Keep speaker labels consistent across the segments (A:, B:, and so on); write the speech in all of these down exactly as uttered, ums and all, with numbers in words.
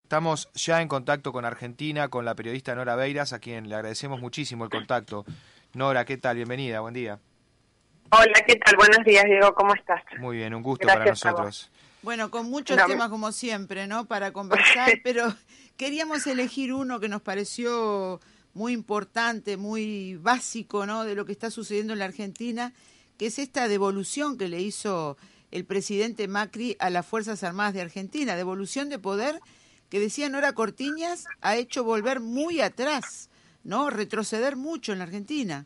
A: Estamos ya en contacto con Argentina, con la periodista Nora Beiras, a quien le agradecemos muchísimo el contacto. Nora, ¿qué tal? Bienvenida, buen día.
B: Hola, ¿qué tal? Buenos días, Diego, ¿cómo estás?
A: Muy bien, un gusto
B: Gracias
A: para nosotros.
C: Bueno, con muchos
B: no,
C: temas como siempre, ¿no? Para conversar, pero queríamos elegir uno que nos pareció muy importante, muy básico, ¿no? De lo que está sucediendo en la Argentina, que es esta devolución que le hizo el presidente Macri a las Fuerzas Armadas de Argentina, devolución de poder que, decía Nora Cortiñas, ha hecho volver muy atrás, ¿no? Retroceder mucho en la Argentina.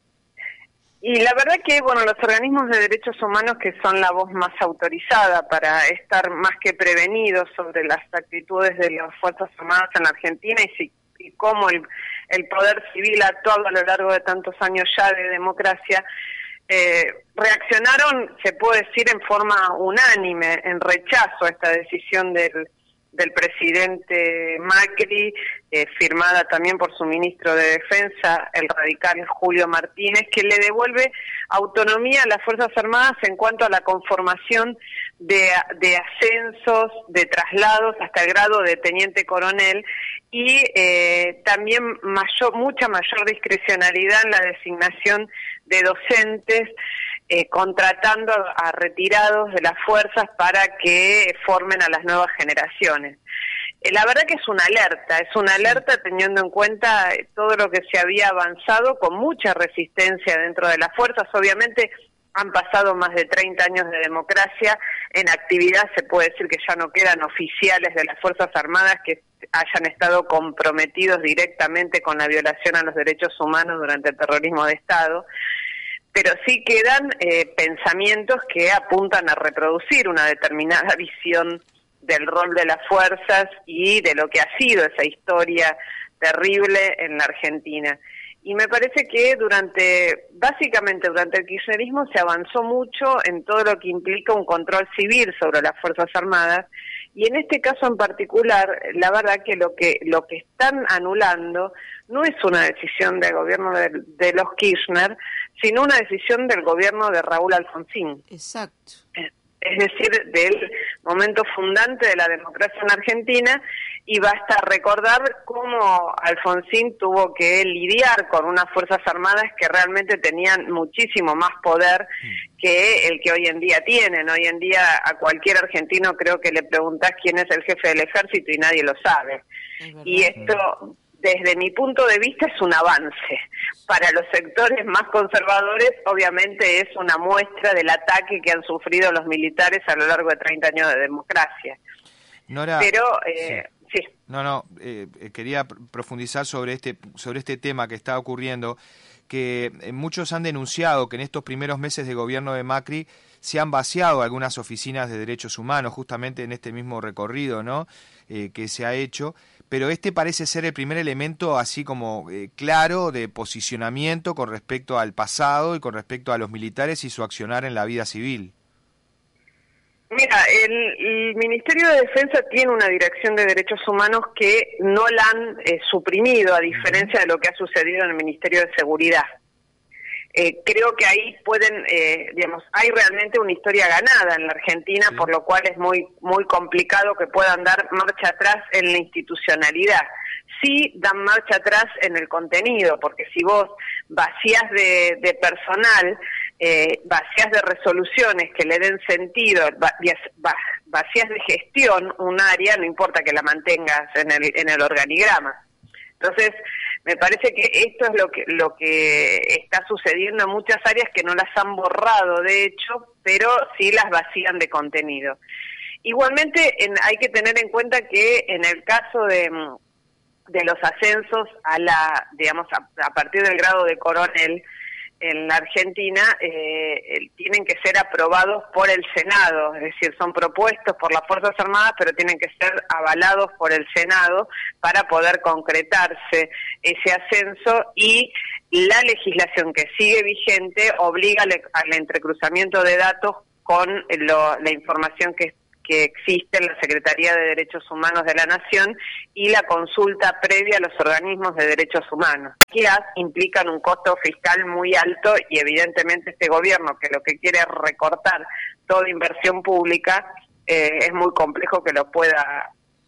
B: Y la verdad que, bueno, los organismos de derechos humanos, que son la voz más autorizada para estar más que prevenidos sobre las actitudes de las Fuerzas Armadas en la Argentina y, si, y cómo el, el poder civil ha actuado a lo largo de tantos años ya de democracia, eh, reaccionaron, se puede decir, en forma unánime, en rechazo a esta decisión del del presidente Macri, eh, firmada también por su ministro de Defensa, el radical Julio Martínez, que le devuelve autonomía a las Fuerzas Armadas en cuanto a la conformación de, de ascensos, de traslados hasta el grado de teniente coronel y eh, también mayor, mucha mayor discrecionalidad en la designación de docentes, Eh, contratando a retirados de las fuerzas para que formen a las nuevas generaciones. Eh, la verdad que es una alerta, es una alerta teniendo en cuenta todo lo que se había avanzado con mucha resistencia dentro de las fuerzas. Obviamente han pasado más de treinta años de democracia, en actividad se puede decir que ya no quedan oficiales de las Fuerzas Armadas que hayan estado comprometidos directamente con la violación a los derechos humanos durante el terrorismo de Estado, pero sí quedan eh, pensamientos que apuntan a reproducir una determinada visión del rol de las fuerzas y de lo que ha sido esa historia terrible en la Argentina. Y me parece que durante, básicamente durante el kirchnerismo se avanzó mucho en todo lo que implica un control civil sobre las Fuerzas Armadas, y en este caso en particular, la verdad que lo que lo que están anulando no es una decisión del gobierno de, de los Kirchner, sino una decisión del gobierno de Raúl Alfonsín.
C: Exacto.
B: Es decir, del momento fundante de la democracia en Argentina, y basta recordar cómo Alfonsín tuvo que lidiar con unas Fuerzas Armadas que realmente tenían muchísimo más poder que el que hoy en día tienen. Hoy en día a cualquier argentino creo que le preguntás quién es el jefe del ejército y nadie lo sabe. Y esto, desde mi punto de vista, es un avance. Para los sectores más conservadores, obviamente es una muestra del ataque que han sufrido los militares a lo largo de treinta años de democracia.
A: Nora,
B: Pero, eh, sí.
A: sí. No, no, eh, quería profundizar sobre este, sobre este tema que está ocurriendo, que muchos han denunciado que en estos primeros meses de gobierno de Macri se han vaciado algunas oficinas de derechos humanos, justamente en este mismo recorrido, ¿no? Eh, que se ha hecho, pero este parece ser el primer elemento así como eh, claro de posicionamiento con respecto al pasado y con respecto a los militares y su accionar en la vida civil.
B: Mira, el, el Ministerio de Defensa tiene una dirección de derechos humanos que no la han eh, suprimido, a diferencia de lo que ha sucedido en el Ministerio de Seguridad. Eh, creo que ahí pueden, eh, digamos, hay realmente una historia ganada en la Argentina, sí. Por lo cual es muy muy complicado que puedan dar marcha atrás en la institucionalidad. Sí dan marcha atrás en el contenido, porque si vos vacías de, de personal, eh, vacías de resoluciones que le den sentido, vacías de gestión un área, no importa que la mantengas en el, en el organigrama. Entonces, me parece que esto es lo que lo que está sucediendo en muchas áreas que no las han borrado, de hecho, pero sí las vacían de contenido. Igualmente, en, hay que tener en cuenta que en el caso de, de los ascensos a la, digamos, a, a partir del grado de coronel en la Argentina, eh, tienen que ser aprobados por el Senado, es decir, son propuestos por las Fuerzas Armadas, pero tienen que ser avalados por el Senado para poder concretarse ese ascenso, y la legislación que sigue vigente obliga al, al entrecruzamiento de datos con lo, la información que que existe en la Secretaría de Derechos Humanos de la Nación y la consulta previa a los organismos de derechos humanos, que implican un costo fiscal muy alto, y evidentemente este gobierno, que lo que quiere es recortar toda inversión pública, eh, es muy complejo que lo pueda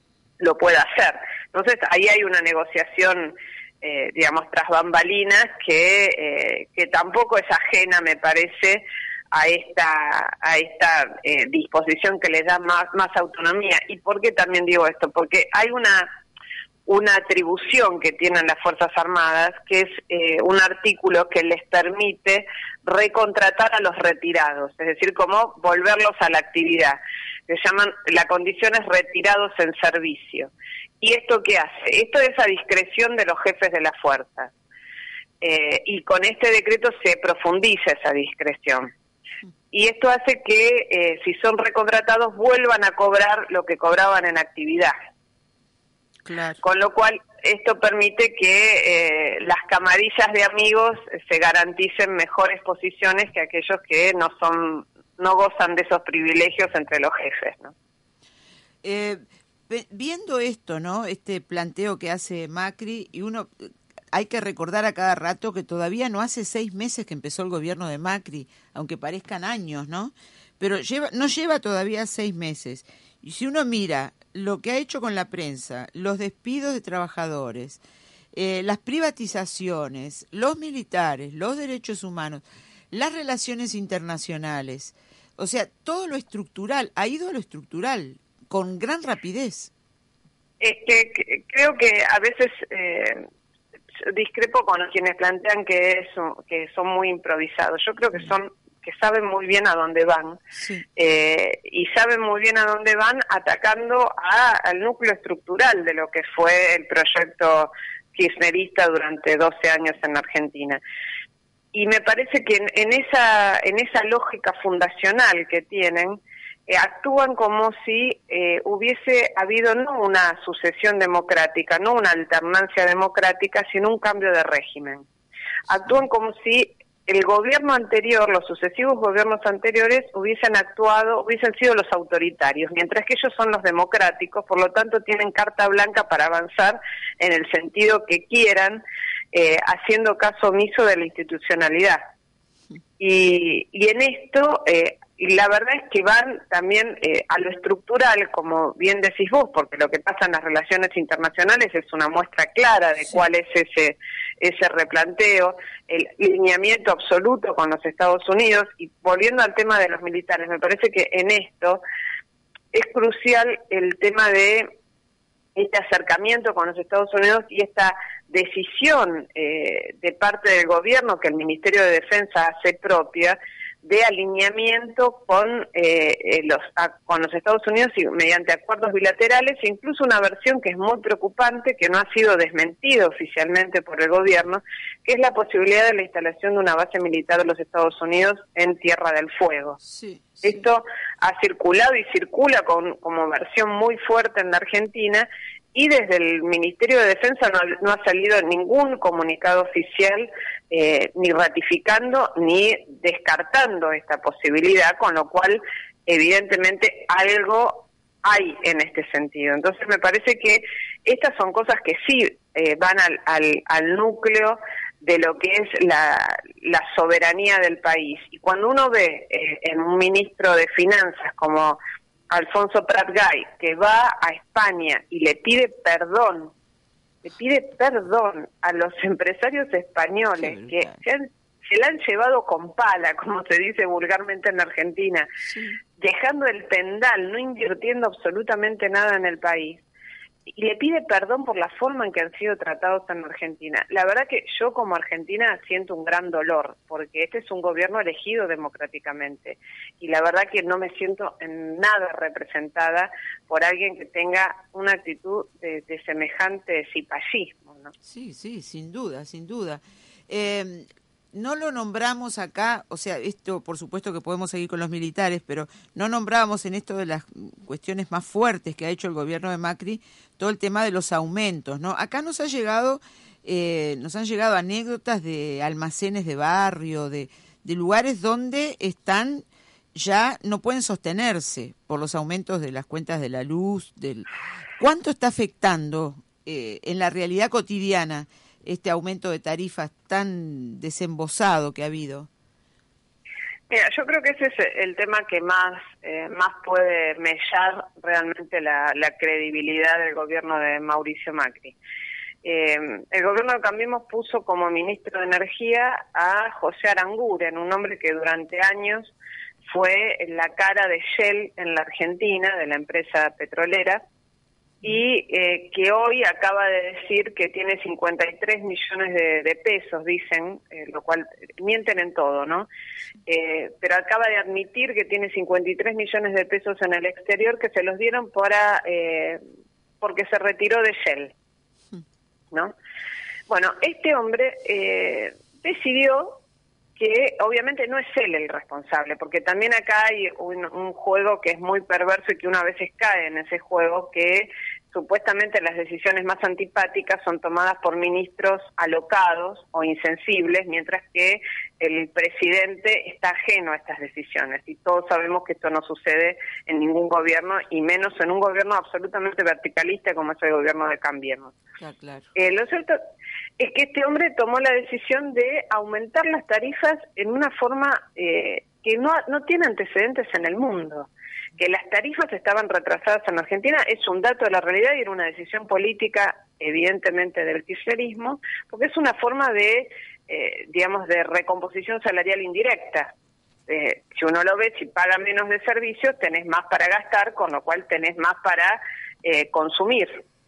B: lo pueda hacer. Entonces ahí hay una negociación, eh, digamos, tras bambalinas que, eh, que tampoco es ajena, me parece, a esta a esta eh, disposición que le da más, más autonomía. ¿Y por qué también digo esto? Porque hay una una atribución que tienen las Fuerzas Armadas, que es eh, un artículo que les permite recontratar a los retirados, es decir, como volverlos a la actividad. Se llaman, la condición es retirados en servicio. ¿Y esto qué hace? Esto es a discreción de los jefes de las fuerzas. Eh, y con este decreto se profundiza esa discreción. Y esto hace que, eh, si son recontratados, vuelvan a cobrar lo que cobraban en actividad.
C: Claro.
B: Con lo cual, esto permite que eh, las camarillas de amigos se garanticen mejores posiciones que aquellos que no son, no gozan de esos privilegios entre los jefes, ¿no?
C: Eh, viendo esto, ¿no? Este planteo que hace Macri, y uno... Hay que recordar a cada rato que todavía no hace seis meses que empezó el gobierno de Macri, aunque parezcan años, ¿no? Pero lleva, no lleva todavía seis meses. Y si uno mira lo que ha hecho con la prensa, los despidos de trabajadores, eh, las privatizaciones, los militares, los derechos humanos, las relaciones internacionales, o sea, todo lo estructural, ha ido a lo estructural, con gran rapidez.
B: Es que, que creo que a veces... Eh... discrepo con quienes plantean que es que son muy improvisados. Yo creo que son que saben muy bien a dónde van, sí. eh, y saben muy bien a dónde van atacando a, al núcleo estructural de lo que fue el proyecto kirchnerista durante doce años en Argentina. Y me parece que en, en esa en esa lógica fundacional que tienen, Eh, actúan como si eh, hubiese habido no una sucesión democrática, no una alternancia democrática, sino un cambio de régimen. Actúan como si el gobierno anterior, los sucesivos gobiernos anteriores, hubiesen actuado, hubiesen sido los autoritarios, mientras que ellos son los democráticos, por lo tanto tienen carta blanca para avanzar en el sentido que quieran, eh, haciendo caso omiso de la institucionalidad. Y, y en esto... Eh, Y la verdad es que van también eh, a lo estructural, como bien decís vos, porque lo que pasa en las relaciones internacionales es una muestra clara de sí. cuál es ese ese replanteo, el lineamiento absoluto con los Estados Unidos. Y volviendo al tema de los militares, me parece que en esto es crucial el tema de este acercamiento con los Estados Unidos y esta decisión eh, de parte del gobierno que el Ministerio de Defensa hace propia, de alineamiento con eh, los a, con los Estados Unidos y mediante acuerdos bilaterales, e incluso una versión que es muy preocupante, que no ha sido desmentida oficialmente por el gobierno, que es la posibilidad de la instalación de una base militar de los Estados Unidos en Tierra del Fuego.
C: Sí, sí.
B: Esto ha circulado y circula con, como versión muy fuerte en la Argentina, y desde el Ministerio de Defensa no, no ha salido ningún comunicado oficial eh, ni ratificando ni descartando esta posibilidad, con lo cual evidentemente algo hay en este sentido. Entonces me parece que estas son cosas que sí eh, van al, al, al núcleo de lo que es la, la soberanía del país. Y cuando uno ve eh, en un ministro de Finanzas como Alfonso Prat Gay, que va a España y le pide perdón, le pide perdón a los empresarios españoles que se, han, se la han llevado con pala, como se dice vulgarmente en Argentina, sí. dejando el pendal, no invirtiendo absolutamente nada en el país, y le pide perdón por la forma en que han sido tratados en Argentina. La verdad que yo como argentina siento un gran dolor, porque este es un gobierno elegido democráticamente, y la verdad que no me siento en nada representada por alguien que tenga una actitud de, de semejante cipallismo, ¿no?
C: Sí, sí, sin duda, sin duda. Eh... No lo nombramos acá, o sea, esto por supuesto que podemos seguir con los militares, pero no nombramos en esto de las cuestiones más fuertes que ha hecho el gobierno de Macri, todo el tema de los aumentos, ¿no? Acá nos ha llegado, eh, nos han llegado anécdotas de almacenes de barrio, de, de lugares donde están, ya no pueden sostenerse por los aumentos de las cuentas de la luz. Del... ¿Cuánto está afectando eh, en la realidad cotidiana este aumento de tarifas tan desembosado que ha habido?
B: Mira, yo creo que ese es el tema que más eh, más puede mellar realmente la, la credibilidad del gobierno de Mauricio Macri. Eh, el gobierno de Cambiemos puso como ministro de Energía a José Aranguren, un hombre que durante años fue la cara de Shell en la Argentina, de la empresa petrolera, y eh, que hoy acaba de decir que tiene cincuenta y tres millones de, de pesos, dicen, eh, lo cual mienten en todo, ¿no? Eh, pero acaba de admitir que tiene cincuenta y tres millones de pesos en el exterior que se los dieron para eh, porque se retiró de Shell, ¿no? Bueno, este hombre eh, decidió que obviamente no es él el responsable, porque también acá hay un, un juego que es muy perverso y que uno a veces cae en ese juego, que supuestamente las decisiones más antipáticas son tomadas por ministros alocados o insensibles, mientras que el presidente está ajeno a estas decisiones. Y todos sabemos que esto no sucede en ningún gobierno, y menos en un gobierno absolutamente verticalista como es el gobierno de Cambiemos.
C: Ah, claro.
B: Eh, lo cierto es que este hombre tomó la decisión de aumentar las tarifas en una forma eh, que no, no tiene antecedentes en el mundo. Que las tarifas estaban retrasadas en Argentina es un dato de la realidad y era una decisión política, evidentemente, del kirchnerismo, porque es una forma de, eh, digamos, de recomposición salarial indirecta. Eh, si uno lo ve, si paga menos de servicios, tenés más para gastar, con lo cual tenés más para eh, consumir.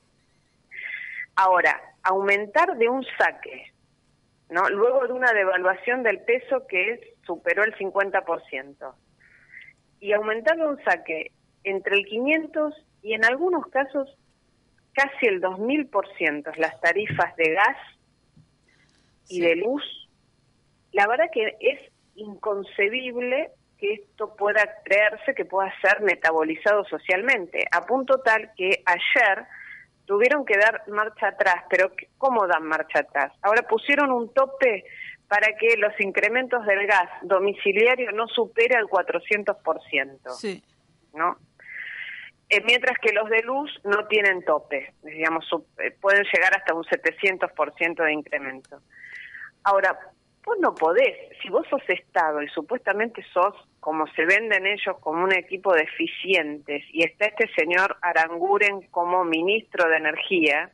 B: Ahora, aumentar de un saque, ¿no? Luego de una devaluación del peso que superó el cincuenta por ciento, y aumentar de un saque entre el quinientos y en algunos casos casi el dos mil por ciento las tarifas de gas y sí. de luz, la verdad que es inconcebible que esto pueda creerse, que pueda ser metabolizado socialmente, a punto tal que ayer tuvieron que dar marcha atrás. Pero ¿cómo dan marcha atrás? Ahora pusieron un tope para que los incrementos del gas domiciliario no supere al cuatrocientos por ciento,
C: sí.
B: ¿no? Eh, mientras que los de luz no tienen tope, digamos, eh, pueden llegar hasta un setecientos por ciento de incremento. Ahora, vos no podés, si vos sos Estado y supuestamente sos, como se venden ellos, como un equipo de eficientes, y está este señor Aranguren como ministro de Energía,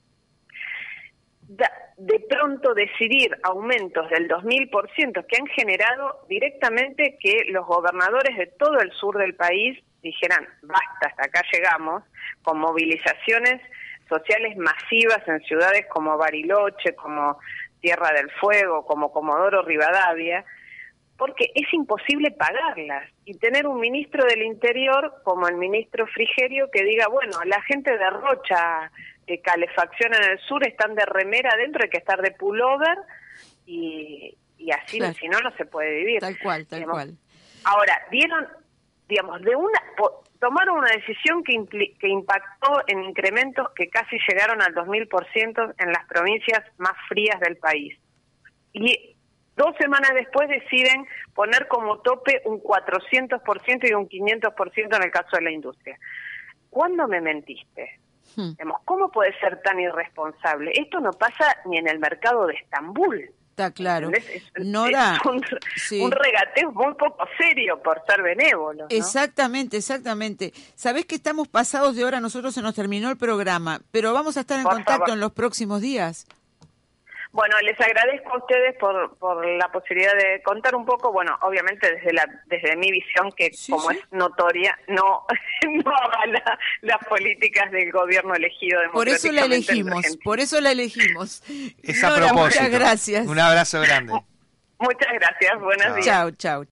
B: de pronto decidir aumentos del dos mil por ciento que han generado directamente que los gobernadores de todo el sur del país dijeran, basta, hasta acá llegamos, con movilizaciones sociales masivas en ciudades como Bariloche, como Tierra del Fuego, como Comodoro Rivadavia, porque es imposible pagarlas. Y tener un ministro del Interior como el ministro Frigerio que diga, bueno, la gente derrocha eh, calefacción en el sur, están de remera adentro, hay que estar de pullover, y, y así, claro. Si no, no se puede vivir.
C: Tal cual, tal
B: digamos.
C: cual.
B: Ahora, dieron, digamos, de una po, tomaron una decisión que, impli, que impactó en incrementos que casi llegaron al dos mil por ciento en las provincias más frías del país. Y dos semanas después deciden poner como tope un cuatrocientos por ciento y un quinientos por ciento en el caso de la industria. ¿Cuándo me mentiste? Hmm. Digamos, ¿cómo puede ser tan irresponsable? Esto no pasa ni en el mercado de Estambul.
C: Está claro.
B: Es,
C: Nora,
B: es un,
C: sí.
B: un regateo muy poco serio por ser benévolo, ¿no?
C: Exactamente, exactamente. Sabés que estamos pasados de hora, nosotros se nos terminó el programa, pero vamos a estar en
B: por
C: contacto
B: favor.
C: en los próximos días.
B: Bueno, les agradezco a ustedes por, por la posibilidad de contar un poco, bueno, obviamente desde la desde mi visión, que
C: sí,
B: como
C: sí.
B: es notoria, no no avala las políticas del gobierno elegido
C: democráticamente. Por eso la elegimos, por eso la elegimos.
A: Es a propósito.
C: Muchas gracias.
A: Un abrazo grande.
B: Muchas gracias, buenos
A: Chao.
B: días.
C: Chao, chao.